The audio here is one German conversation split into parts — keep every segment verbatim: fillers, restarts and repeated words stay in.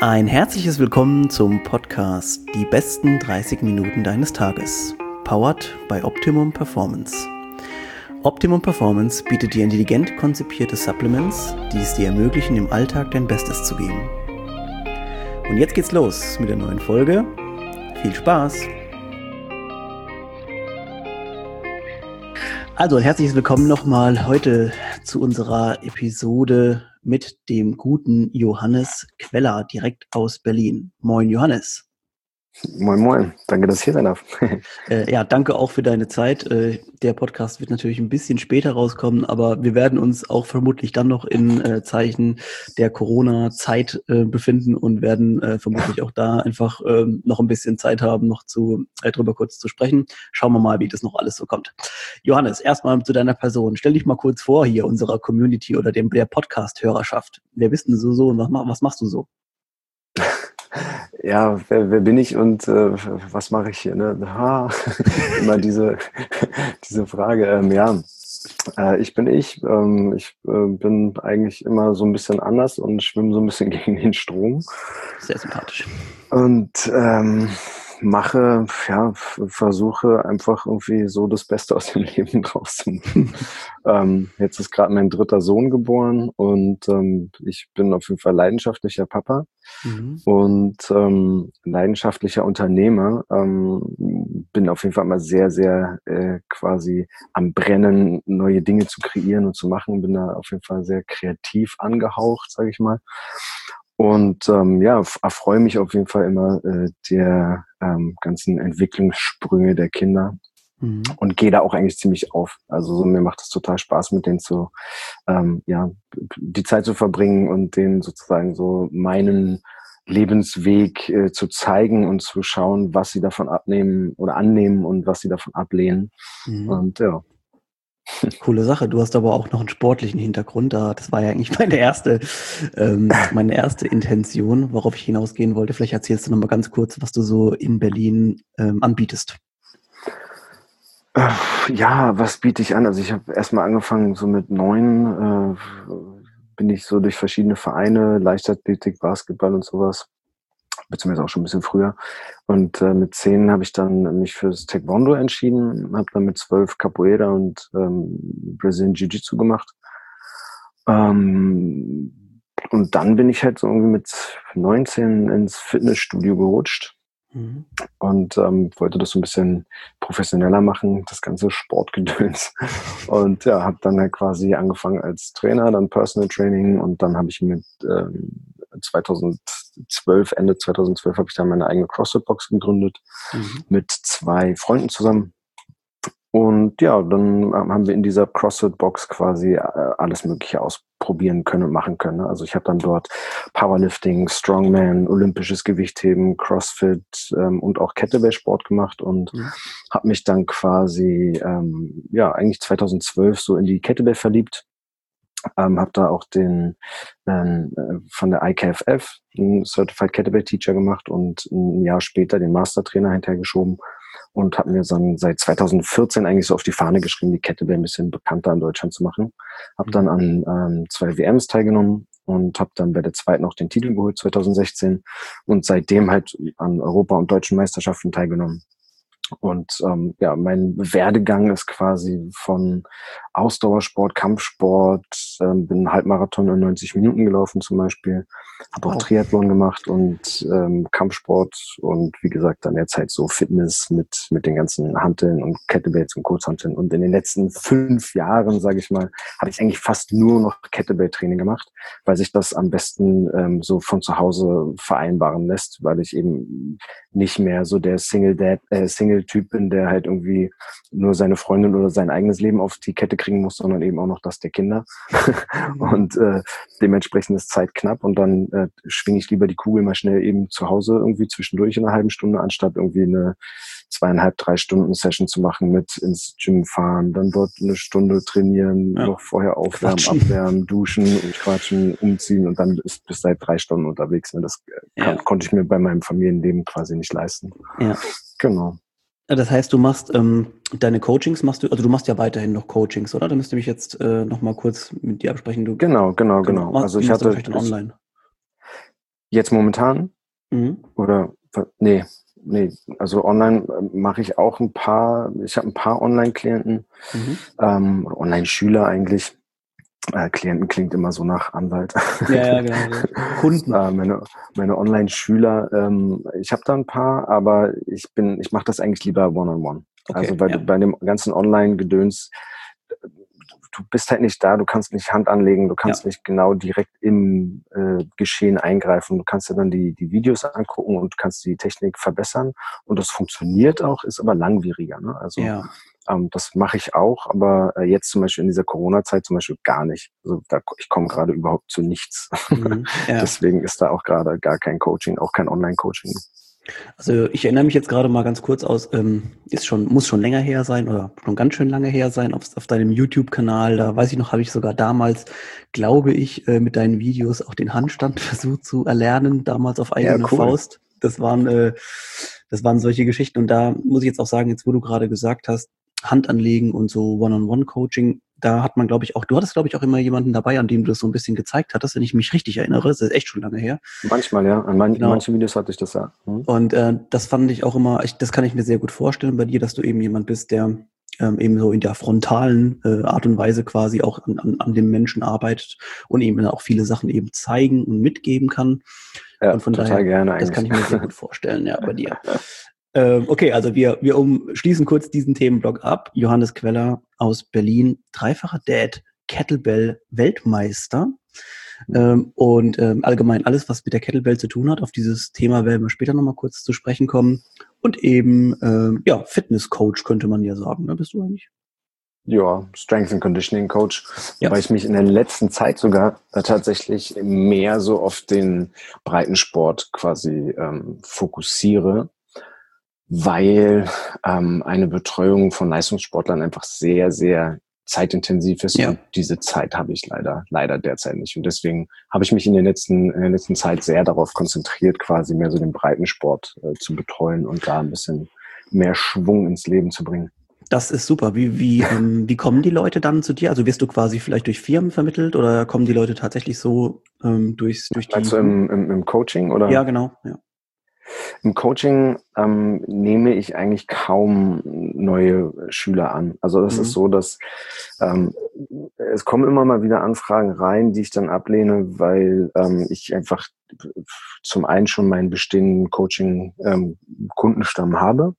Ein herzliches Willkommen zum Podcast Die besten dreißig Minuten deines Tages, powered by Optimum Performance. Optimum Performance bietet dir intelligent konzipierte Supplements, die es dir ermöglichen, im Alltag dein Bestes zu geben. Und jetzt geht's los mit der neuen Folge. Viel Spaß! Also, herzliches Willkommen nochmal heute zu unserer Episode mit dem guten Johannes Queller, direkt aus Berlin. Moin, Johannes. Moin, moin. Danke, dass ich hier sein darf. äh, ja, danke auch für deine Zeit. Äh, der Podcast wird natürlich ein bisschen später rauskommen, aber wir werden uns auch vermutlich dann noch in äh, Zeichen der Corona-Zeit äh, befinden und werden äh, vermutlich auch da einfach äh, noch ein bisschen Zeit haben, noch zu äh, drüber kurz zu sprechen. Schauen wir mal, wie das noch alles so kommt. Johannes, erstmal zu deiner Person. Stell dich mal kurz vor hier unserer Community oder dem der Podcast-Hörerschaft. Wer bist denn so so und was, was machst du so? Ja, wer, wer bin ich und äh, was mache ich hier? Ne? Ha, immer diese, diese Frage. Ähm, ja, äh, ich bin ich. Ähm, ich äh, bin eigentlich immer so ein bisschen anders und schwimme so ein bisschen gegen den Strom. Sehr sympathisch. Und ähm, mache, ja, f- versuche einfach irgendwie so das Beste aus dem Leben draus zu machen. ähm, jetzt ist gerade mein dritter Sohn geboren und ähm, ich bin auf jeden Fall leidenschaftlicher Papa. Mhm. Und ähm, leidenschaftlicher Unternehmer, ähm, bin auf jeden Fall immer sehr, sehr äh, quasi am Brennen, neue Dinge zu kreieren und zu machen. Bin da auf jeden Fall sehr kreativ angehaucht, sage ich mal. Und ähm, ja, f- erfreue mich auf jeden Fall immer äh, der ähm, ganzen Entwicklungssprünge der Kinder. Mhm. Und gehe da auch eigentlich ziemlich auf. Also so, mir macht es total Spaß, mit denen zu, ähm, ja, die Zeit zu verbringen und denen sozusagen so meinen Lebensweg äh, zu zeigen und zu schauen, was sie davon abnehmen oder annehmen und was sie davon ablehnen. Mhm. Und ja. Coole Sache. Du hast aber auch noch einen sportlichen Hintergrund. Da, das war ja eigentlich meine erste, ähm, meine erste Intention, worauf ich hinausgehen wollte. Vielleicht erzählst du noch mal ganz kurz, was du so in Berlin ähm, anbietest. Ja, was biete ich an? Also ich habe erstmal angefangen, so mit neun äh, bin ich so durch verschiedene Vereine, Leichtathletik, Basketball und sowas, beziehungsweise auch schon ein bisschen früher. Und äh, mit zehn habe ich dann mich fürs Taekwondo entschieden, habe dann mit zwölf Capoeira und ähm, Brazilian Jiu-Jitsu gemacht. Ähm, und dann bin ich halt so irgendwie mit neunzehn ins Fitnessstudio gerutscht. Mhm. Und ähm, wollte das so ein bisschen professioneller machen, das ganze Sportgedöns. Und ja, habe dann halt quasi angefangen als Trainer, dann Personal Training und dann habe ich mit ähm, zweitausendzwölf, Ende zweitausendzwölf habe ich dann meine eigene CrossFit-Box gegründet, Mhm. mit zwei Freunden zusammen. Und ja, dann ähm, haben wir in dieser CrossFit-Box quasi äh, alles Mögliche ausprobieren können und machen können. ne? Also ich habe dann dort Powerlifting, Strongman, olympisches Gewichtheben, CrossFit ähm, und auch Kettlebell-Sport gemacht und Mhm. habe mich dann quasi, ähm, ja, eigentlich zweitausendzwölf so in die Kettlebell verliebt. Ähm, habe da auch den ähm, äh, von der I K F F einen Certified Kettlebell Teacher gemacht und ein Jahr später den Mastertrainer hinterhergeschoben und habe mir dann seit zweitausendvierzehn eigentlich so auf die Fahne geschrieben, die Kettlebell ein bisschen bekannter in Deutschland zu machen. Habe dann an ähm, zwei W Ms teilgenommen und habe dann bei der zweiten auch den Titel geholt zweitausendsechzehn und seitdem halt an Europa- und deutschen Meisterschaften teilgenommen. Und ähm, ja, mein Werdegang ist quasi von Ausdauersport, Kampfsport, ähm, bin einen Halbmarathon in neunzig Minuten gelaufen zum Beispiel, habe auch Wow. Triathlon gemacht und ähm, Kampfsport und wie gesagt dann jetzt halt so Fitness mit mit den ganzen Hanteln und Kettlebells und Kurzhanteln. Und in den letzten fünf Jahren, sage ich mal, habe ich eigentlich fast nur noch Kettlebell-Training gemacht, weil sich das am besten ähm, so von zu Hause vereinbaren lässt, weil ich eben nicht mehr so der Single-Dad, äh, Single-Typ bin, der halt irgendwie nur seine Freundin oder sein eigenes Leben auf die Kette kriegen muss, sondern eben auch noch das der Kinder. und äh, dementsprechend ist Zeit knapp und dann äh, schwinge ich lieber die Kugel mal schnell eben zu Hause irgendwie zwischendurch in einer halben Stunde, anstatt irgendwie eine zweieinhalb, drei Stunden Session zu machen mit ins Gym fahren, dann dort eine Stunde trainieren, Ja. noch vorher aufwärmen, Quatschen. abwärmen, duschen und quatschen, umziehen und dann ist bis seit drei Stunden unterwegs. Ne? Das äh, kann, Ja. konnte ich mir bei meinem Familienleben quasi nicht leisten. Ja. Genau. Das heißt, du machst ähm, deine Coachings, machst du, also du machst ja weiterhin noch Coachings, oder? Da müsste ich jetzt äh, noch mal kurz mit dir absprechen. Du Genau, genau, genau, genau. machst, Also die ich machst du hatte, wahrscheinlich dann ich, online. Jetzt momentan? Mhm. Oder, nee, nee, also online mache ich auch ein paar, ich habe ein paar Online-Klienten, Mhm. ähm, oder Online-Schüler eigentlich. Äh, Klienten klingt immer so nach Anwalt. Ja, ja, genau. So. Kunden. äh, meine meine Online-Schüler, ähm, ich habe da ein paar, aber ich bin, ich mache das eigentlich lieber One-on-One. Okay, Also weil ja. du bei dem ganzen Online-Gedöns, du bist halt nicht da, du kannst nicht Hand anlegen, du kannst Ja. nicht genau direkt im äh, Geschehen eingreifen. Du kannst dir dann die, die Videos angucken und kannst die Technik verbessern. Und das funktioniert auch, ist aber langwieriger. Ne? Also Ja. ähm, das mache ich auch, aber äh, jetzt zum Beispiel in dieser Corona-Zeit zum Beispiel gar nicht. Also da, ich komme gerade überhaupt zu nichts. Mhm. Ja. Deswegen ist da auch gerade gar kein Coaching, auch kein Online-Coaching. Also ich erinnere mich jetzt gerade mal ganz kurz aus, ähm, ist schon, muss schon länger her sein oder schon ganz schön lange her sein auf, auf deinem YouTube-Kanal. Da weiß ich noch, habe ich sogar damals, glaube ich, äh, mit deinen Videos auch den Handstand versucht zu erlernen, damals auf Ja, eigene cool. Faust. Das waren, äh, das waren solche Geschichten. Und da muss ich jetzt auch sagen, jetzt wo du gerade gesagt hast, Hand anlegen und so One-on-One-Coaching, da hat man, glaube ich, auch, du hattest, glaube ich, auch immer jemanden dabei, an dem du das so ein bisschen gezeigt hattest, wenn ich mich richtig erinnere. Das ist echt schon lange her. Manchmal, ja. An man, in Genau. manchen Videos hatte ich das ja. Hm? Und äh, das fand ich auch immer, ich, das kann ich mir sehr gut vorstellen bei dir, dass du eben jemand bist, der ähm, eben so in der frontalen äh, Art und Weise quasi auch an, an, an dem Menschen arbeitet und eben auch viele Sachen eben zeigen und mitgeben kann. Ja, Und von total daher, gerne das kann eigentlich. ich mir sehr gut vorstellen, ja, bei dir. Ähm, okay, also wir, wir umschließen kurz diesen Themenblock ab. Johannes Queller aus Berlin, dreifacher Dad, Kettlebell-Weltmeister. Ähm, und ähm, allgemein alles, was mit der Kettlebell zu tun hat. Auf dieses Thema werden wir später nochmal kurz zu sprechen kommen. Und eben, ähm, ja, Fitnesscoach könnte man ja sagen, ne? Bist du eigentlich? Ja, Strength and Conditioning Coach, Ja. wobei ich mich in der letzten Zeit sogar äh, tatsächlich mehr so auf den Breitensport quasi ähm, fokussiere, weil ähm, eine Betreuung von Leistungssportlern einfach sehr, sehr zeitintensiv ist Ja. und diese Zeit habe ich leider, leider derzeit nicht. Und deswegen habe ich mich in der letzten, in der letzten Zeit sehr darauf konzentriert, quasi mehr so den Breitensport äh, zu betreuen und da ein bisschen mehr Schwung ins Leben zu bringen. Das ist super. Wie, wie, ähm, wie kommen die Leute dann zu dir? Also wirst du quasi vielleicht durch Firmen vermittelt oder kommen die Leute tatsächlich so ähm, durchs, durch die... Meinst du im, im, im Coaching oder? Ja, genau. Ja. Im Coaching ähm, nehme ich eigentlich kaum neue Schüler an. Also das Mhm. ist so, dass ähm, es kommen immer mal wieder Anfragen rein, die ich dann ablehne, weil ähm, ich einfach zum einen schon meinen bestehenden Coaching-Kundenstamm ähm, habe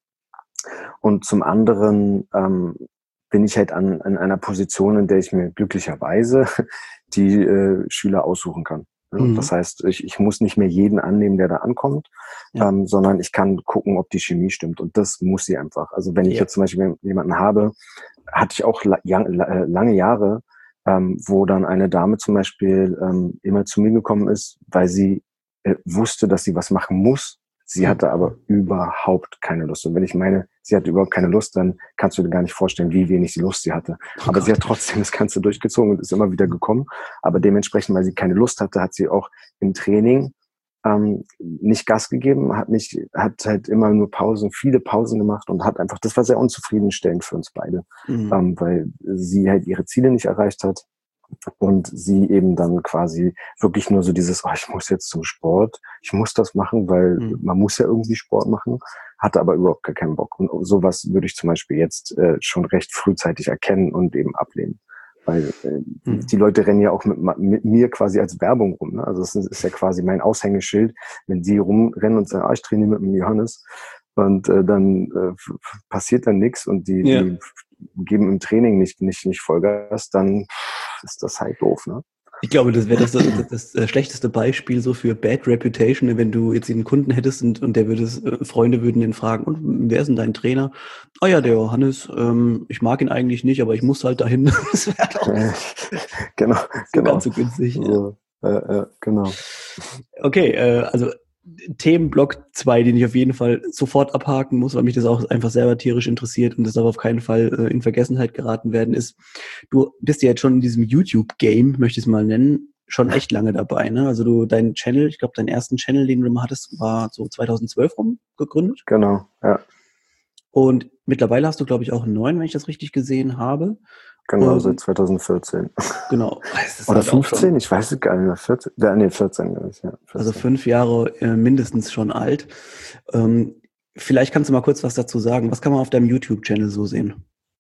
und zum anderen ähm, bin ich halt an, an einer Position, in der ich mir glücklicherweise die äh, Schüler aussuchen kann. Mhm. Das heißt, ich, ich muss nicht mehr jeden annehmen, der da ankommt, Ja. ähm, sondern ich kann gucken, ob die Chemie stimmt. Und das muss sie einfach. Also wenn ich Ja. jetzt zum Beispiel jemanden habe, hatte ich auch la la lange Jahre, ähm, wo dann eine Dame zum Beispiel ähm, immer zu mir gekommen ist, weil sie äh, wusste, dass sie was machen muss. Sie hatte aber überhaupt keine Lust. Und wenn ich meine, sie hatte überhaupt keine Lust, dann kannst du dir gar nicht vorstellen, wie wenig die Lust sie hatte. Oh aber Gott. sie hat trotzdem das Ganze durchgezogen und ist immer wieder gekommen. Aber dementsprechend, weil sie keine Lust hatte, hat sie auch im Training ähm, nicht Gas gegeben, hat nicht, hat halt immer nur Pausen, viele Pausen gemacht und hat einfach, das war sehr unzufriedenstellend für uns beide, Mhm. ähm, weil sie halt ihre Ziele nicht erreicht hat. Und sie eben dann quasi wirklich nur so dieses, oh, ich muss jetzt zum Sport, ich muss das machen, weil Mhm. man muss ja irgendwie Sport machen, hatte aber überhaupt gar keinen Bock. Und sowas würde ich zum Beispiel jetzt äh, schon recht frühzeitig erkennen und eben ablehnen. Weil äh, Mhm. die Leute rennen ja auch mit, mit mir quasi als Werbung rum. Ne? Also es ist ja quasi mein Aushängeschild, wenn die rumrennen und sagen, ah, ich trainiere mit dem Johannes. Und äh, dann äh, passiert dann nichts und die, Ja. die geben im Training nicht, nicht, nicht Vollgas, dann ist das halt doof, ne? Ich glaube, das wäre das, das, das, das schlechteste Beispiel so für Bad Reputation, wenn du jetzt einen Kunden hättest und, und der würde es, äh, Freunde würden ihn fragen, und wer ist denn dein Trainer? Ah ja, der Johannes, ähm, ich mag ihn eigentlich nicht, aber ich muss halt dahin. Das wäre doch genau, so genau. ganz so günstig. Ja. So, äh, äh, genau. Okay, äh, also Themenblock zwei, den ich auf jeden Fall sofort abhaken muss, weil mich das auch einfach selber tierisch interessiert und das darf auf keinen Fall äh, in Vergessenheit geraten werden, ist, du bist ja jetzt schon in diesem YouTube-Game, möchte ich es mal nennen, schon echt lange dabei, ne? Also du, dein Channel, ich glaube, deinen ersten Channel, den du mal hattest, war so zweitausendzwölf rum gegründet. Genau, ja. Und mittlerweile hast du, glaube ich, auch einen neuen, wenn ich das richtig gesehen habe. Genau, Ähm, seit zweitausendvierzehn. Genau. Das ist Oder halt auch fünfzehn, schon, ich weiß es gar nicht mehr. vierzehn, ja, nee, vierzehn, glaube ich, ja. Also fünf Jahre äh, mindestens schon alt. Ähm, vielleicht kannst du mal kurz was dazu sagen. Was kann man auf deinem YouTube-Channel so sehen?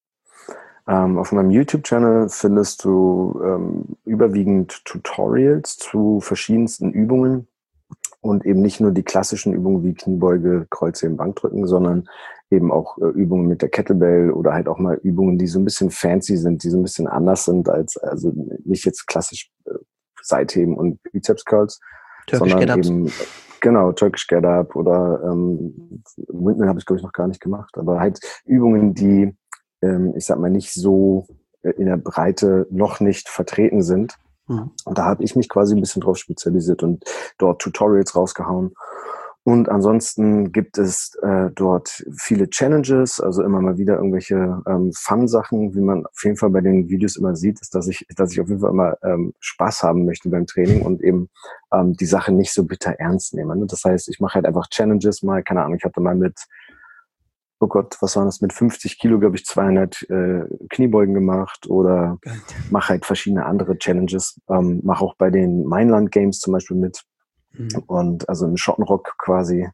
Ähm, auf meinem YouTube-Channel findest du ähm, überwiegend Tutorials zu verschiedensten Übungen und eben nicht nur die klassischen Übungen wie Kniebeuge, Kreuzheben, Bankdrücken, sondern eben auch äh, Übungen mit der Kettlebell oder halt auch mal Übungen, die so ein bisschen fancy sind, die so ein bisschen anders sind als, also nicht jetzt klassisch äh, Seitheben und Bizeps Curls, Turkish sondern Get-Ups. eben, genau, Turkish Get-Up oder ähm, Windmill habe ich, glaube ich, noch gar nicht gemacht, aber halt Übungen, die ähm, ich sag mal, nicht so äh, in der Breite noch nicht vertreten sind. Mhm. Und da habe ich mich quasi ein bisschen drauf spezialisiert und dort Tutorials rausgehauen. Und ansonsten gibt es äh, dort viele Challenges, also immer mal wieder irgendwelche ähm, Fun-Sachen, wie man auf jeden Fall bei den Videos immer sieht, ist, dass ich, dass ich auf jeden Fall immer ähm, Spaß haben möchte beim Training und eben ähm, die Sache nicht so bitter ernst nehme. Ne? Das heißt, ich mache halt einfach Challenges mal, keine Ahnung, ich hatte mal mit oh Gott, was war das, mit fünfzig Kilo, glaube ich, zweihundert äh, Kniebeugen gemacht oder mache halt verschiedene andere Challenges. Ähm, mache auch bei den Mainland Games zum Beispiel mit. Mhm. Und also im Schottenrock quasi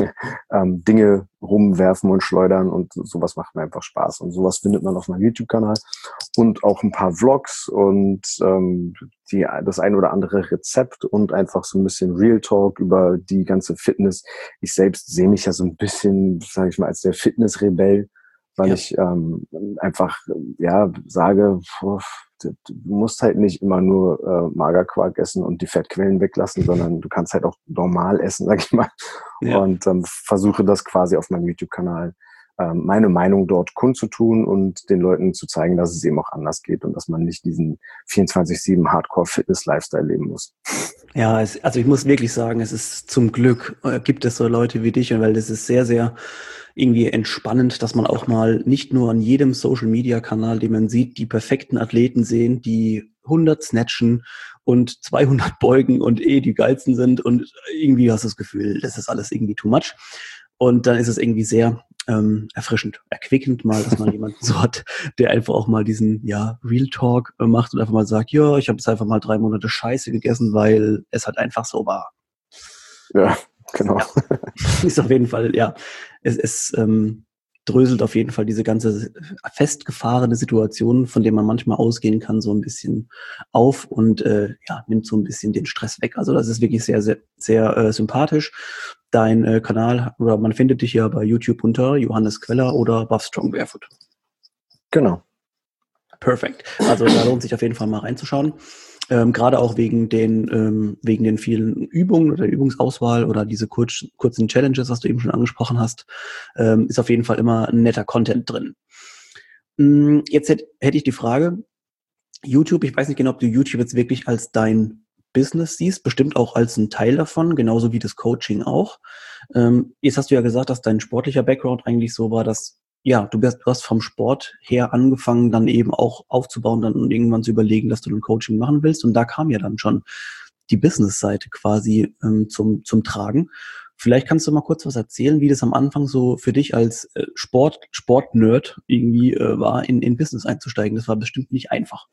ähm, Dinge rumwerfen und schleudern und sowas macht mir einfach Spaß. Und sowas findet man auf meinem YouTube-Kanal und auch ein paar Vlogs und ähm, die, das ein oder andere Rezept und einfach so ein bisschen Real Talk über die ganze Fitness. Ich selbst sehe mich ja so ein bisschen, sage ich mal, als der Fitnessrebell, weil Ja. ich ähm, einfach ja sage, pf, du musst halt nicht immer nur äh, Magerquark essen und die Fettquellen weglassen, sondern du kannst halt auch normal essen, sag ich mal. Ja. Und ähm, versuche das quasi auf meinem YouTube-Kanal ähm, meine Meinung dort kundzutun und den Leuten zu zeigen, dass es eben auch anders geht und dass man nicht diesen vierundzwanzig sieben Hardcore-Fitness-Lifestyle leben muss. Ja, es, also ich muss wirklich sagen, es ist zum Glück, äh, gibt es so Leute wie dich, und weil das ist sehr, sehr irgendwie entspannend, dass man auch mal nicht nur an jedem Social-Media-Kanal, den man sieht, die perfekten Athleten sehen, die hundert snatchen und zweihundert beugen und eh die geilsten sind und irgendwie hast du das Gefühl, das ist alles irgendwie too much. Und dann ist es irgendwie sehr ähm, erfrischend, erquickend mal, dass man jemanden so hat, der einfach auch mal diesen, ja, Real Talk äh, macht und einfach mal sagt, ja, ich habe jetzt einfach mal drei Monate Scheiße gegessen, weil es halt einfach so war. Ja, genau. Ja. Ist auf jeden Fall, ja, es, es ähm, dröselt auf jeden Fall diese ganze festgefahrene Situation, von der man manchmal ausgehen kann, so ein bisschen auf und äh, ja, nimmt so ein bisschen den Stress weg. Also das ist wirklich sehr, sehr, sehr äh, sympathisch. Dein äh, Kanal, oder man findet dich ja bei YouTube unter Johannes Queller oder Buff Strong Barefoot. Genau. Perfekt. Also da lohnt sich auf jeden Fall mal reinzuschauen. Ähm, gerade auch wegen den ähm, wegen den vielen Übungen oder Übungsauswahl oder diese kurz, kurzen Challenges, was du eben schon angesprochen hast, ähm, ist auf jeden Fall immer ein netter Content drin. Mm, jetzt hätte hätt ich die Frage, YouTube, ich weiß nicht genau, ob du YouTube jetzt wirklich als dein Business siehst, bestimmt auch als ein Teil davon, genauso wie das Coaching auch. Ähm, jetzt hast du ja gesagt, dass dein sportlicher Background eigentlich so war, dass ja, du, bist, du hast vom Sport her angefangen, dann eben auch aufzubauen, dann und irgendwann zu überlegen, dass du ein Coaching machen willst. Und da kam ja dann schon die Business-Seite quasi ähm, zum, zum Tragen. Vielleicht kannst du mal kurz was erzählen, wie das am Anfang so für dich als äh, Sport, Sport-Nerd irgendwie äh, war, in, in Business einzusteigen. Das war bestimmt nicht einfach.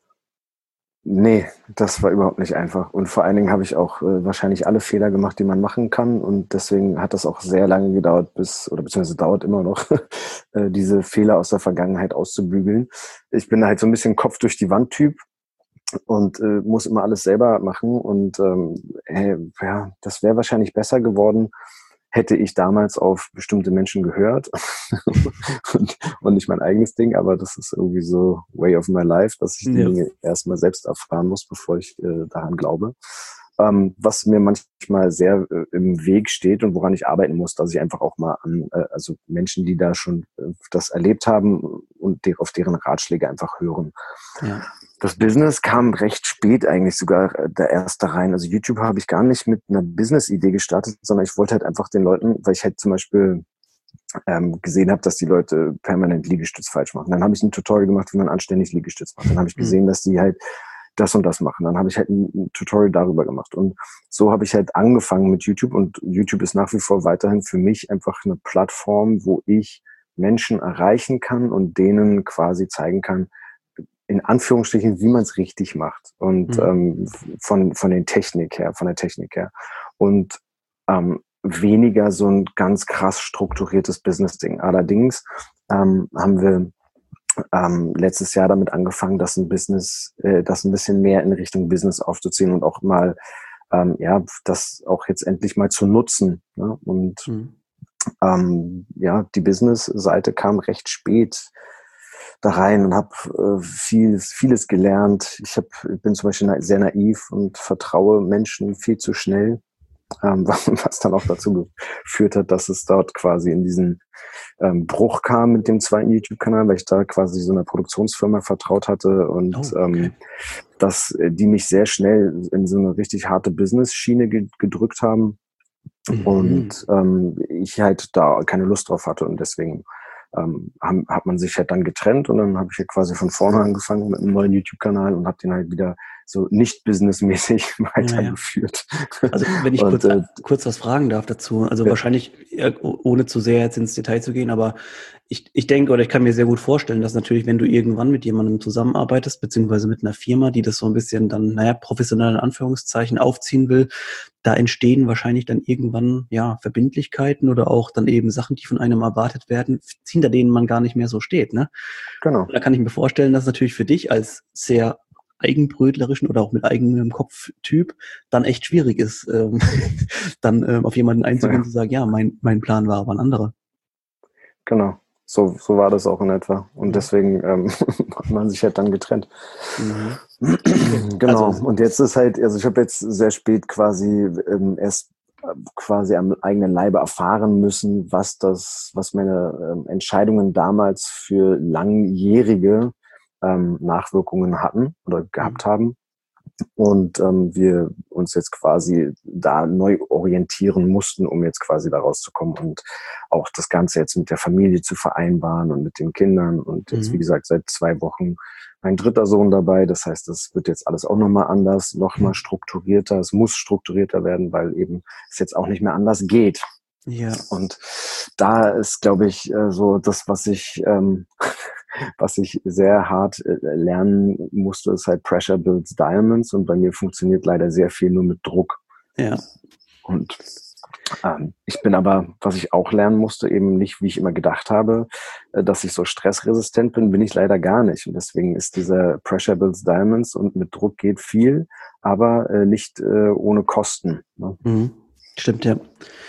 Nee, das war überhaupt nicht einfach. Und vor allen Dingen habe ich auch äh, wahrscheinlich alle Fehler gemacht, die man machen kann. Und deswegen hat das auch sehr lange gedauert, bis, oder beziehungsweise dauert immer noch, äh, diese Fehler aus der Vergangenheit auszubügeln. Ich bin halt so ein bisschen Kopf durch die Wand Typ und äh, muss immer alles selber machen. Und ähm, hey, ja, das wäre wahrscheinlich besser geworden, hätte ich damals auf bestimmte Menschen gehört und, und nicht mein eigenes Ding, aber das ist irgendwie so way of my life, dass ich die Ja. Dinge erstmal selbst erfahren muss, bevor ich äh, daran glaube. Ähm, was mir manchmal sehr äh, im Weg steht und woran ich arbeiten muss, dass ich einfach auch mal an, äh, also Menschen, die da schon äh, das erlebt haben und der, auf deren Ratschläge einfach hören. Ja. Das Business kam recht spät eigentlich sogar der erste rein. Also YouTube habe ich gar nicht mit einer Business-Idee gestartet, sondern ich wollte halt einfach den Leuten, weil ich halt zum Beispiel ähm, gesehen habe, dass die Leute permanent Liegestütz falsch machen. Dann habe ich ein Tutorial gemacht, wie man anständig Liegestütz macht. Dann habe ich gesehen, dass die halt das und das machen. Dann habe ich halt ein, ein Tutorial darüber gemacht. Und so habe ich halt angefangen mit YouTube. Und YouTube ist nach wie vor weiterhin für mich einfach eine Plattform, wo ich Menschen erreichen kann und denen quasi zeigen kann, in Anführungsstrichen, wie man es richtig macht und Mhm. ähm, von von den Technik her, von der Technik her. und ähm, weniger so ein ganz krass strukturiertes Business-Ding. Allerdings ähm, haben wir ähm, letztes Jahr damit angefangen, das ein Business, äh, das ein bisschen mehr in Richtung Business aufzuziehen und auch mal, ähm, ja, das auch jetzt endlich mal zu nutzen. Ne? Und Mhm. ähm, ja, die Business-Seite kam recht spät da rein und habe äh, vieles, vieles gelernt. Ich hab, bin zum Beispiel na- sehr naiv und vertraue Menschen viel zu schnell, ähm, was, was dann auch dazu geführt hat, dass es dort quasi in diesen ähm, Bruch kam mit dem zweiten YouTube-Kanal, weil ich da quasi so einer Produktionsfirma vertraut hatte und Oh, okay. ähm, dass äh, die mich sehr schnell in so eine richtig harte Business-Schiene ge- gedrückt haben Mhm. und ähm, ich halt da keine Lust drauf hatte und deswegen ähm, haben, hat man sich halt dann getrennt und dann habe ich ja quasi von vorne angefangen mit einem neuen YouTube-Kanal und habe den halt wieder so nicht businessmäßig Ja, ja. weitergeführt. Also wenn ich Und kurz, äh, kurz was fragen darf dazu, also ja, wahrscheinlich, äh, ohne zu sehr jetzt ins Detail zu gehen, aber ich, ich denke oder ich kann mir sehr gut vorstellen, dass natürlich, wenn du irgendwann mit jemandem zusammenarbeitest, beziehungsweise mit einer Firma, die das so ein bisschen dann, naja, professionell in Anführungszeichen aufziehen will, da entstehen wahrscheinlich dann irgendwann, ja, Verbindlichkeiten oder auch dann eben Sachen, die von einem erwartet werden, hinter denen man gar nicht mehr so steht, ne? genau. Da kann ich mir vorstellen, dass natürlich für dich als sehr eigenbrötlerischen oder auch mit eigenem Kopftyp dann echt schwierig ist, ähm, dann ähm, auf jemanden einzugehen und Ja, zu sagen, ja, mein, mein Plan war aber ein anderer. genau. So, so war das auch in etwa. Und Mhm. deswegen ähm, hat man sich halt dann getrennt. Mhm. Okay. Genau. Also, Und jetzt ist halt, also ich habe jetzt sehr spät quasi ähm, erst äh, quasi am eigenen Leibe erfahren müssen, was das, was meine ähm, Entscheidungen damals für langjährige ähm, Nachwirkungen hatten oder mhm. gehabt haben. Und ähm, wir uns jetzt quasi da neu orientieren mussten, um jetzt quasi da rauszukommen und auch das Ganze jetzt mit der Familie zu vereinbaren und mit den Kindern. Und jetzt, wie Mhm. gesagt, seit zwei Wochen ein dritter Sohn dabei. Das heißt, das wird jetzt alles auch nochmal anders, nochmal strukturierter. Es muss strukturierter werden, weil eben es jetzt auch nicht mehr anders geht. Ja, Und da ist, glaube ich, äh, so das, was ich, ähm, was ich sehr hart äh, lernen musste, ist halt Pressure builds Diamonds. Und bei mir funktioniert leider sehr viel nur mit Druck. ja. Und ähm, ich bin aber, was ich auch lernen musste, eben nicht, wie ich immer gedacht habe, äh, dass ich so stressresistent bin, bin ich leider gar nicht. Und deswegen ist dieser Pressure builds Diamonds und mit Druck geht viel, aber äh, nicht äh, ohne Kosten. Ne? Mhm. Stimmt, ja.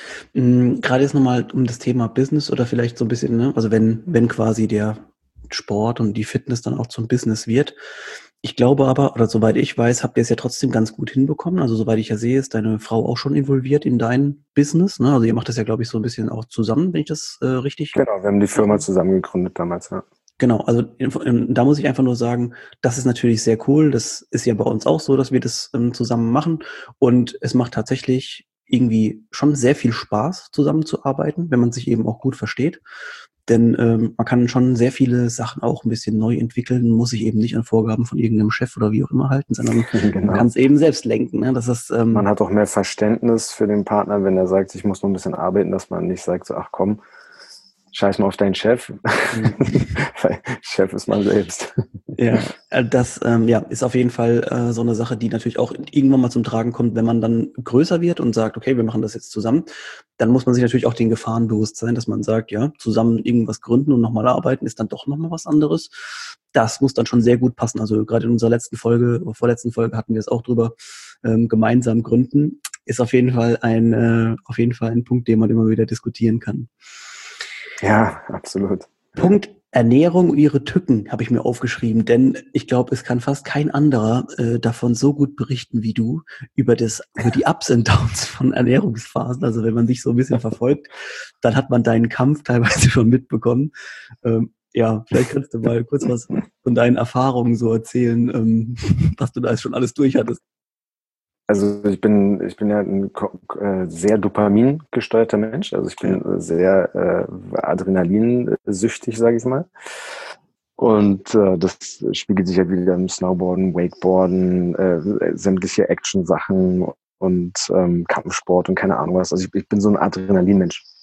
Mhm. Gerade jetzt nochmal um das Thema Business oder vielleicht so ein bisschen, ne? Also wenn, wenn quasi der Sport und die Fitness dann auch zum Business wird. Ich glaube aber, oder soweit ich weiß, habt ihr es ja trotzdem ganz gut hinbekommen. Also soweit ich ja sehe, ist deine Frau auch schon involviert in dein Business. Ne? Also ihr macht das ja, glaube ich, so ein bisschen auch zusammen, wenn ich das äh, richtig Genau, wir haben die Firma mache. zusammen gegründet damals, ja. Genau, also ähm, da muss ich einfach nur sagen, das ist natürlich sehr cool. Das ist ja bei uns auch so, dass wir das ähm, zusammen machen. Und es macht tatsächlich irgendwie schon sehr viel Spaß, zusammenzuarbeiten, wenn man sich eben auch gut versteht. Denn ähm, man kann schon sehr viele Sachen auch ein bisschen neu entwickeln, muss sich eben nicht an Vorgaben von irgendeinem Chef oder wie auch immer halten, sondern man kann Genau. es eben selbst lenken. Ne? Das ist Man ähm, hat auch mehr Verständnis für den Partner, wenn er sagt, ich muss noch ein bisschen arbeiten, dass man nicht sagt, so, ach komm, scheiß mal auf deinen Chef. Weil Chef ist man selbst. ja, äh, das ähm, ja, ist auf jeden Fall äh, so eine Sache, die natürlich auch irgendwann mal zum Tragen kommt, wenn man dann größer wird und sagt, okay, wir machen das jetzt zusammen. Dann muss man sich natürlich auch den Gefahren bewusst sein, dass man sagt, ja, zusammen irgendwas gründen und nochmal arbeiten ist dann doch nochmal was anderes. Das muss dann schon sehr gut passen. Also gerade in unserer letzten Folge, vorletzten Folge hatten wir es auch drüber, ähm, gemeinsam gründen, ist auf jeden Fall ein, äh, auf jeden Fall ein Punkt, den man immer wieder diskutieren kann. Ja, absolut. Punkt Ernährung und ihre Tücken habe ich mir aufgeschrieben, denn ich glaube, es kann fast kein anderer äh, davon so gut berichten wie du über das, über die Ups und Downs von Ernährungsphasen. Also wenn man dich so ein bisschen verfolgt, dann hat man deinen Kampf teilweise schon mitbekommen. Ähm, ja, vielleicht kannst du mal kurz was von deinen Erfahrungen so erzählen, ähm, was du da schon alles durch hattest. Also ich bin, ich bin ja ein äh, sehr dopamingesteuerter Mensch. Also ich Ja. bin äh, sehr äh, adrenalinsüchtig, sage ich mal. Und äh, das spiegelt sich ja wieder im Snowboarden, Wakeboarden, äh, sämtliche Action-Sachen und ähm, Kampfsport und keine Ahnung was. Also ich, ich bin so ein Adrenalinmensch.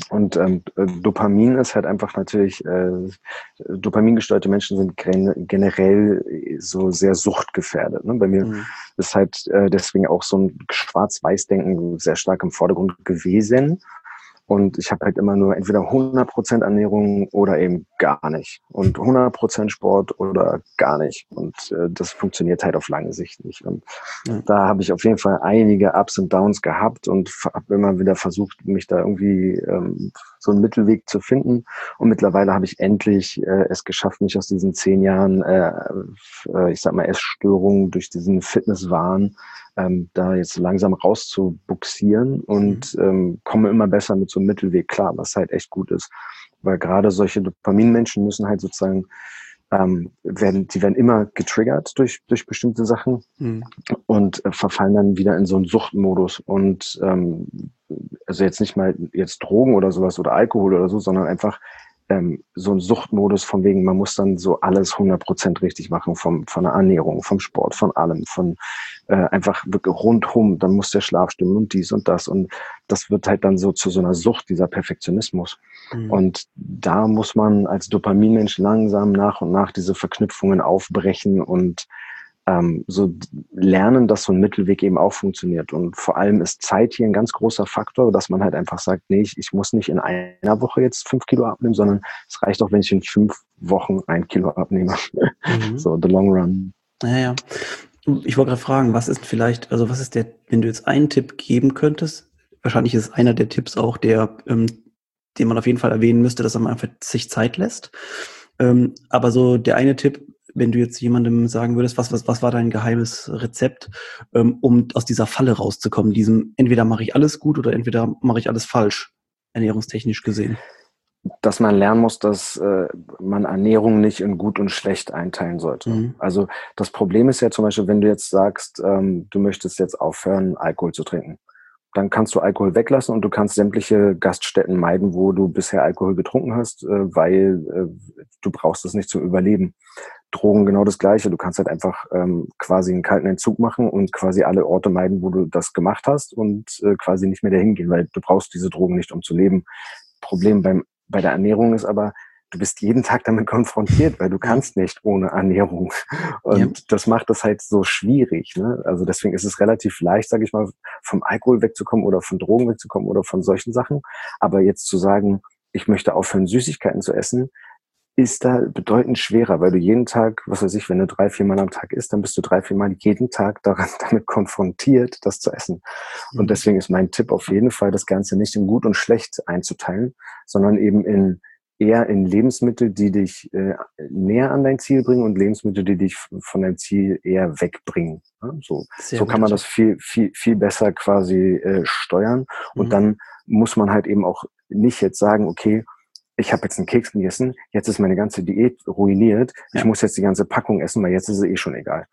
Und ähm, Dopamin ist halt einfach natürlich, äh, dopamingesteuerte Menschen sind generell so sehr suchtgefährdet. Ne? Bei mir Mhm. ist halt äh, deswegen auch so ein Schwarz-Weiß-Denken sehr stark im Vordergrund gewesen. Und ich habe halt immer nur entweder hundert Prozent Ernährung oder eben gar nicht. Und hundert Prozent Sport oder gar nicht. Und äh, das funktioniert halt auf lange Sicht nicht. Und Ja. da habe ich auf jeden Fall einige Ups und Downs gehabt und habe immer wieder versucht, mich da irgendwie ähm, so einen Mittelweg zu finden. Und mittlerweile habe ich endlich äh, es geschafft, mich aus diesen zehn Jahren, äh, äh, ich sag mal, Essstörungen durch diesen Fitnesswahn ähm, da jetzt langsam rauszubuxieren und Mhm. ähm, komme immer besser mit so einem Mittelweg klar, was halt echt gut ist. Weil gerade solche Dopaminmenschen müssen halt sozusagen, ähm, werden, die werden immer getriggert durch, durch bestimmte Sachen Mhm. und äh, verfallen dann wieder in so einen Suchtmodus. Und ähm, also jetzt nicht mal jetzt Drogen oder sowas oder Alkohol oder so, sondern einfach ähm, so ein Suchtmodus von wegen, man muss dann so alles hundert Prozent richtig machen, vom, von der Ernährung, vom Sport, von allem, von äh, einfach wirklich rundum, dann muss der Schlaf stimmen und dies und das. Und das wird halt dann so zu so einer Sucht, dieser Perfektionismus. Mhm. Und da muss man als Dopaminmensch langsam nach und nach diese Verknüpfungen aufbrechen und ähm, so lernen, dass so ein Mittelweg eben auch funktioniert. Und vor allem ist Zeit hier ein ganz großer Faktor, dass man halt einfach sagt, nee, ich, ich muss nicht in einer Woche jetzt fünf Kilo abnehmen, sondern es reicht auch, wenn ich in fünf Wochen ein Kilo abnehme. Mhm. So, the long run. Ja, ja. Ich wollte gerade fragen, was ist vielleicht, also was ist der, wenn du jetzt einen Tipp geben könntest, wahrscheinlich ist einer der Tipps auch der, ähm, den man auf jeden Fall erwähnen müsste, dass man einfach sich Zeit lässt. Ähm, aber so der eine Tipp, wenn du jetzt jemandem sagen würdest, was, was, was war dein geheimes Rezept, ähm, um aus dieser Falle rauszukommen, diesem entweder mache ich alles gut oder entweder mache ich alles falsch, ernährungstechnisch gesehen. Dass man lernen muss, dass äh, man Ernährung nicht in gut und schlecht einteilen sollte. Mhm. Also das Problem ist ja zum Beispiel, wenn du jetzt sagst, ähm, du möchtest jetzt aufhören, Alkohol zu trinken, dann kannst du Alkohol weglassen und du kannst sämtliche Gaststätten meiden, wo du bisher Alkohol getrunken hast, äh, weil äh, du brauchst es nicht zum Überleben. Drogen genau das Gleiche. Du kannst halt einfach ähm, quasi einen kalten Entzug machen und quasi alle Orte meiden, wo du das gemacht hast und äh, quasi nicht mehr dahin gehen, weil du brauchst diese Drogen nicht, um zu leben. Problem beim, bei der Ernährung ist aber, du bist jeden Tag damit konfrontiert, weil du Ja. kannst nicht ohne Ernährung. Ja. Und das macht das halt so schwierig. Ne? Also deswegen ist es relativ leicht, sage ich mal, vom Alkohol wegzukommen oder von Drogen wegzukommen oder von solchen Sachen. Aber jetzt zu sagen, ich möchte aufhören, Süßigkeiten zu essen, ist da bedeutend schwerer, weil du jeden Tag, was weiß ich, wenn du drei, viermal am Tag isst, dann bist du drei, viermal jeden Tag daran, damit konfrontiert, das zu essen. Und Mhm. deswegen ist mein Tipp auf jeden Fall, das Ganze nicht in gut und schlecht einzuteilen, sondern eben in eher in Lebensmittel, die dich äh, näher an dein Ziel bringen und Lebensmittel, die dich von deinem Ziel eher wegbringen. Ja, so, Sehr so kann guter man das Tipp. viel, viel, viel besser quasi äh, steuern. Und Mhm. dann muss man halt eben auch nicht jetzt sagen, okay, ich habe jetzt einen Keks gegessen, jetzt ist meine ganze Diät ruiniert, ich Ja. muss jetzt die ganze Packung essen, weil jetzt ist es eh schon egal.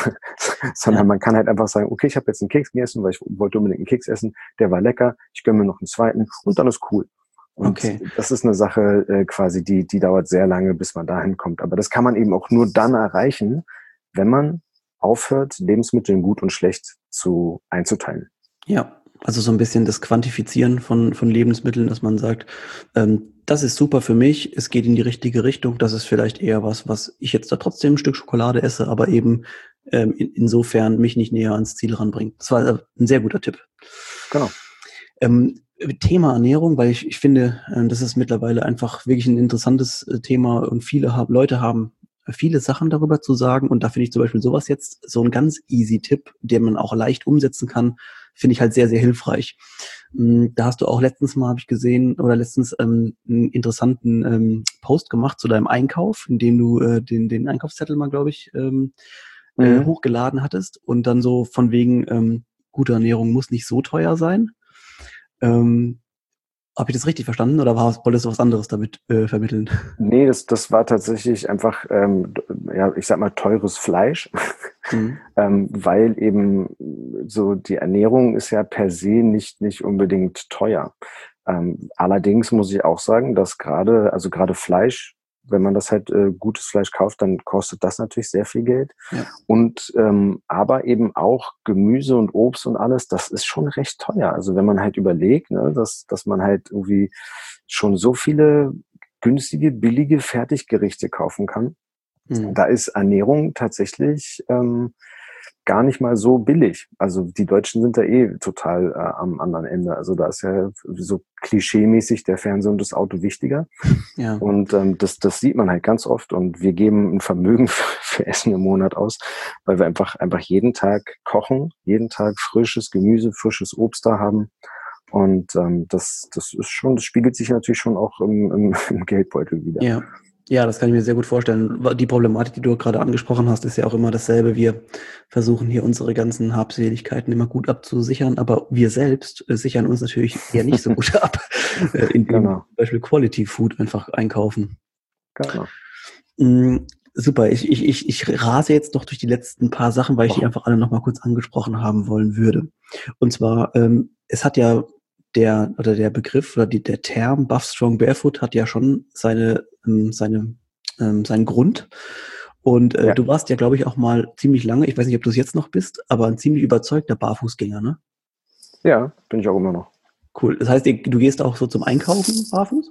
Ja. Sondern man kann halt einfach sagen, okay, ich habe jetzt einen Keks gegessen, weil ich wollte unbedingt einen Keks essen, der war lecker, ich gönne mir noch einen zweiten und dann ist cool. Und Okay. das ist eine Sache äh, quasi, die, die dauert sehr lange, bis man dahin kommt. Aber das kann man eben auch nur dann erreichen, wenn man aufhört, Lebensmittel in gut und schlecht zu einzuteilen. Ja, also so ein bisschen das Quantifizieren von, von Lebensmitteln, dass man sagt, ähm, das ist super für mich, es geht in die richtige Richtung, das ist vielleicht eher was, was ich jetzt da trotzdem ein Stück Schokolade esse, aber eben ähm, in, insofern mich nicht näher ans Ziel ranbringt. Das war äh, ein sehr guter Tipp. Genau. Ähm, Thema Ernährung, weil ich, ich finde, äh, das ist mittlerweile einfach wirklich ein interessantes äh, Thema und viele haben, Leute haben viele Sachen darüber zu sagen und da finde ich zum Beispiel sowas jetzt so ein ganz easy Tipp, den man auch leicht umsetzen kann, finde ich halt sehr, sehr hilfreich. Mm, Da hast du auch letztens mal, habe ich gesehen, oder letztens ähm, einen interessanten ähm, Post gemacht zu deinem Einkauf, in dem du äh, den, den Einkaufszettel mal, glaube ich, ähm, äh, Mhm. hochgeladen hattest und dann so von wegen, ähm, gute Ernährung muss nicht so teuer sein. Ähm, Habe ich das richtig verstanden oder war, wolltest du was anderes damit äh, vermitteln? Nee, das, das war tatsächlich einfach, ähm, ja, ich sag mal, teures Fleisch, Mhm. ähm, weil eben so die Ernährung ist ja per se nicht, nicht unbedingt teuer. Ähm, allerdings muss ich auch sagen, dass gerade, also gerade Fleisch wenn man das halt äh, gutes Fleisch kauft, dann kostet das natürlich sehr viel Geld. Ja. Und ähm, aber eben auch Gemüse und Obst und alles, das ist schon recht teuer. Also wenn man halt überlegt, ne, dass, dass man halt irgendwie schon so viele günstige, billige Fertiggerichte kaufen kann, Mhm. da ist Ernährung tatsächlich ähm, gar nicht mal so billig. Also die Deutschen sind da eh total äh, am anderen Ende. Also da ist ja so klischeemäßig der Fernseher und das Auto wichtiger. Ja. Und ähm, das, das sieht man halt ganz oft. Und wir geben ein Vermögen für, für Essen im Monat aus, weil wir einfach einfach jeden Tag kochen, jeden Tag frisches Gemüse, frisches Obst da haben. Und ähm, das, das ist schon, das spiegelt sich natürlich schon auch im, im, im Geldbeutel wieder. Ja. Ja, das kann ich mir sehr gut vorstellen. Die Problematik, die du gerade angesprochen hast, ist ja auch immer dasselbe. Wir versuchen hier unsere ganzen Habseligkeiten immer gut abzusichern, aber wir selbst äh, sichern uns natürlich eher nicht so gut ab, äh, indem Genau. wir zum Beispiel Quality Food einfach einkaufen. Genau. Mm, super, ich, ich, ich, ich rase jetzt noch durch die letzten paar Sachen, weil ich die einfach alle nochmal kurz angesprochen haben wollen würde. Und zwar, ähm, es hat ja der, oder der Begriff oder die, der Term Buff Strong Barefoot hat ja schon seine, ähm, seine, ähm, seinen Grund. Und äh, Ja. du warst ja, glaube ich, auch mal ziemlich lange, ich weiß nicht, ob du es jetzt noch bist, aber ein ziemlich überzeugter Barfußgänger, ne? Ja, bin ich auch immer noch. Cool. Das heißt, du gehst auch so zum Einkaufen barfuß?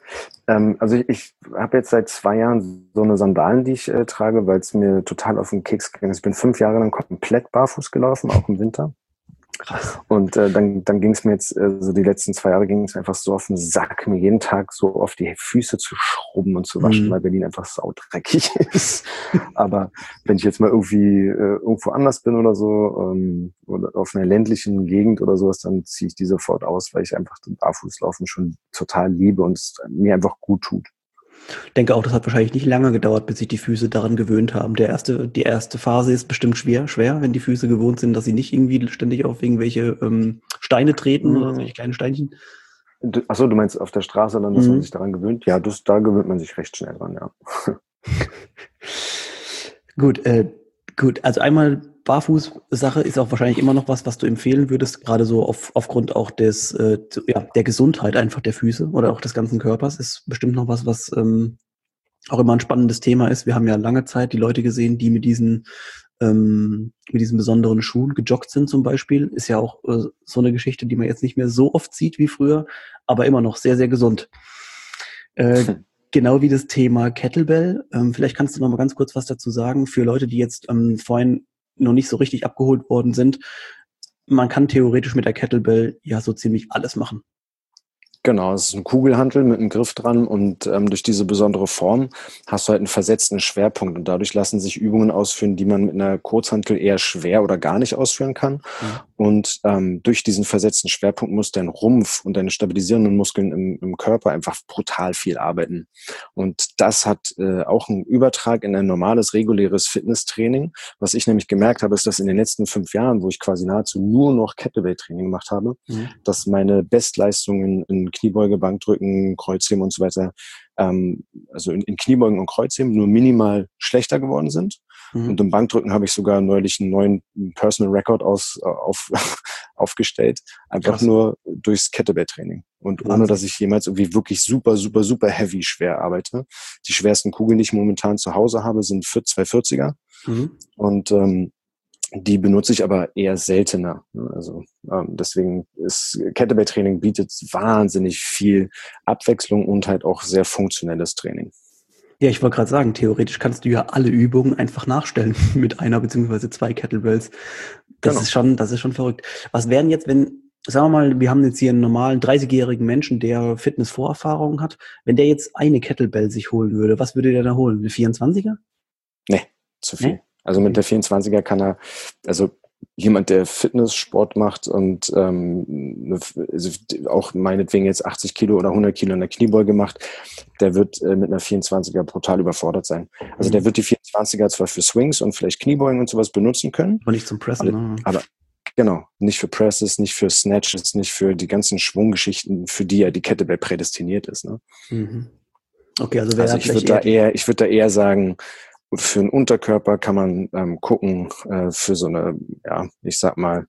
Ähm, also ich, ich habe jetzt seit zwei Jahren so eine Sandalen, die ich äh, trage, weil es mir total auf den Keks gegangen ist. Ich bin fünf Jahre lang komplett barfuß gelaufen, auch im Winter. Krass. Und äh, dann, dann ging es mir jetzt, äh, so die letzten zwei Jahre ging es einfach so auf den Sack, mir jeden Tag so auf die Füße zu schrubben und zu waschen, Mhm. weil Berlin einfach saudreckig ist. Aber wenn ich jetzt mal irgendwie äh, irgendwo anders bin oder so, ähm, oder auf einer ländlichen Gegend oder sowas, dann ziehe ich die sofort aus, weil ich einfach den Barfußlaufen schon total liebe und es mir einfach gut tut. Ich denke auch, das hat wahrscheinlich nicht lange gedauert, bis sich die Füße daran gewöhnt haben. Der erste, die erste Phase ist bestimmt schwer, schwer, wenn die Füße gewohnt sind, dass sie nicht irgendwie ständig auf irgendwelche ähm, Steine treten oder solche kleinen Steinchen. Achso, du meinst auf der Straße dann, dass Mhm. man sich daran gewöhnt? Ja, das, da gewöhnt man sich recht schnell dran, ja. Gut, äh, gut. Also einmal Barfuß-Sache ist auch wahrscheinlich immer noch was, was du empfehlen würdest, gerade so auf, aufgrund auch des, äh, ja, der Gesundheit einfach der Füße oder auch des ganzen Körpers, ist bestimmt noch was, was ähm, auch immer ein spannendes Thema ist. Wir haben ja lange Zeit die Leute gesehen, die mit diesen ähm, mit diesen besonderen Schuhen gejoggt sind zum Beispiel. Ist ja auch äh, so eine Geschichte, die man jetzt nicht mehr so oft sieht wie früher, aber immer noch sehr, sehr gesund. Äh, Hm. Genau wie das Thema Kettlebell. Ähm, vielleicht kannst du noch mal ganz kurz was dazu sagen für Leute, die jetzt ähm, vorhin noch nicht so richtig abgeholt worden sind. Man kann theoretisch mit der Kettlebell ja so ziemlich alles machen. Genau, es ist ein Kugelhantel mit einem Griff dran und ähm, durch diese besondere Form hast du halt einen versetzten Schwerpunkt und dadurch lassen sich Übungen ausführen, die man mit einer Kurzhantel eher schwer oder gar nicht ausführen kann. Mhm. Und ähm, durch diesen versetzten Schwerpunkt muss dein Rumpf und deine stabilisierenden Muskeln im, im Körper einfach brutal viel arbeiten. Und das hat äh, auch einen Übertrag in ein normales, reguläres Fitnesstraining. Was ich nämlich gemerkt habe, ist, dass in den letzten fünf Jahren, wo ich quasi nahezu nur noch Kettlebell-Training gemacht habe, Mhm. dass meine Bestleistungen in Kniebeuge, Bankdrücken, Kreuzheben und so weiter, ähm, also in, in Kniebeugen und Kreuzheben nur minimal schlechter geworden sind. Mhm. Und im Bankdrücken habe ich sogar neulich einen neuen Personal Record aus, auf, aufgestellt, einfach Krass. nur durchs Kettlebell-Training. Und Wahnsinn. ohne, dass ich jemals irgendwie wirklich super, super, super heavy schwer arbeite. Die schwersten Kugeln, die ich momentan zu Hause habe, sind zwei vierziger. Mhm. Und ähm, die benutze ich aber eher seltener. Also ähm, deswegen ist Kettlebell-Training bietet wahnsinnig viel Abwechslung und halt auch sehr funktionelles Training. Ja, ich wollte gerade sagen, theoretisch kannst du ja alle Übungen einfach nachstellen mit einer beziehungsweise zwei Kettlebells. Das Genau. ist schon, das ist schon verrückt. Was wären jetzt, wenn, sagen wir mal, wir haben jetzt hier einen normalen dreißigjährigen Menschen, der Fitness-Vorerfahrung hat, wenn der jetzt eine Kettlebell sich holen würde, was würde der da holen? Eine vierundzwanziger? Nee, zu viel. Nee? Also Okay. mit der vierundzwanziger kann er, also jemand, der Fitnesssport macht und ähm, also auch meinetwegen jetzt achtzig Kilo oder hundert Kilo in der Kniebeuge macht, der wird äh, mit einer vierundzwanziger brutal überfordert sein. Also Mhm. der wird die vierundzwanziger zwar für Swings und vielleicht Kniebeugen und sowas benutzen können, Aber nicht zum Pressen, aber, ne? aber genau, nicht für Presses, nicht für Snatches, nicht für die ganzen Schwunggeschichten, für die ja die Kettlebell prädestiniert ist. Ne? Mhm. Okay, also wäre Also da ich vielleicht würde eher da die, eher, ich würde da eher sagen, für einen Unterkörper kann man ähm, gucken, äh, für so eine, ja, ich sag mal,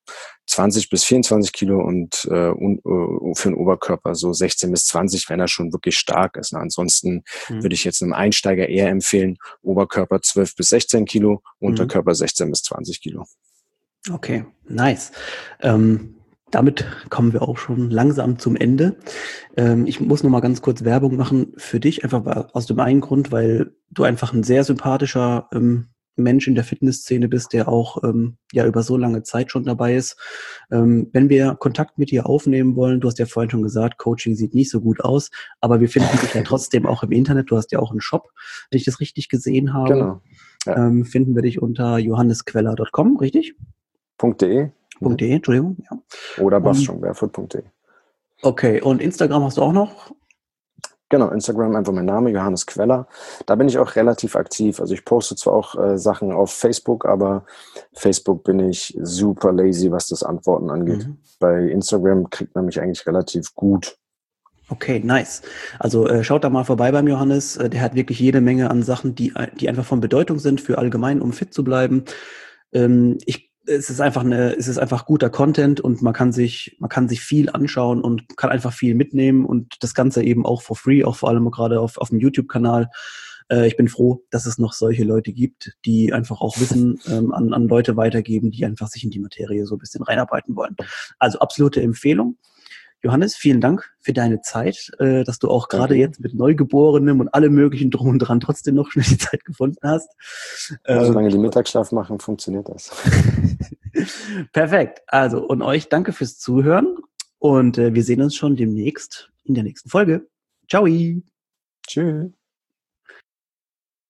zwanzig bis vierundzwanzig Kilo und äh, un, uh, für den Oberkörper so sechzehn bis zwanzig, wenn er schon wirklich stark ist. Ne? Ansonsten mhm. würde ich jetzt einem Einsteiger eher empfehlen, Oberkörper zwölf bis sechzehn Kilo, Unterkörper mhm. sechzehn bis zwanzig Kilo. Okay, nice. Ähm, damit kommen wir auch schon langsam zum Ende. Ähm, ich muss noch mal ganz kurz Werbung machen für dich, einfach aus dem einen Grund, weil du einfach ein sehr sympathischer ähm, Mensch in der Fitnessszene bist, der auch ähm, ja über so lange Zeit schon dabei ist. Ähm, wenn wir Kontakt mit dir aufnehmen wollen, du hast ja vorhin schon gesagt, Coaching sieht nicht so gut aus, aber wir finden dich ja trotzdem auch im Internet. Du hast ja auch einen Shop, wenn ich das richtig gesehen habe. Genau. Ja. Ähm, finden wir dich unter johannesqueller punkt com, richtig? .de. .de, Entschuldigung. Ja. Oder buststrongbarefoot punkt de. Okay, und Instagram hast du auch noch? Genau, Instagram einfach mein Name, Johannes Queller. Da bin ich auch relativ aktiv. Also ich poste zwar auch äh, Sachen auf Facebook, aber Facebook bin ich super lazy, was das Antworten angeht. Mhm. Bei Instagram kriegt man mich eigentlich relativ gut. Okay, nice. Also äh, schaut da mal vorbei beim Johannes. Äh, der hat wirklich jede Menge an Sachen, die, die einfach von Bedeutung sind für allgemein, um fit zu bleiben. Ähm, ich Es ist einfach eine, es ist einfach guter Content und man kann sich, man kann sich viel anschauen und kann einfach viel mitnehmen und das Ganze eben auch for free, auch vor allem gerade auf, auf dem YouTube-Kanal. Äh, ich bin froh, dass es noch solche Leute gibt, die einfach auch Wissen ähm, an, an Leute weitergeben, die einfach sich in die Materie so ein bisschen reinarbeiten wollen. Also absolute Empfehlung. Johannes, vielen Dank für deine Zeit, äh, dass du auch gerade jetzt mit Neugeborenem und allem möglichen drum und dran trotzdem noch schnell die Zeit gefunden hast. Ja, solange die Mittagsschlaf machen, funktioniert das. Perfekt. Also und euch danke fürs Zuhören und äh, wir sehen uns schon demnächst in der nächsten Folge. Ciao. Tschüss.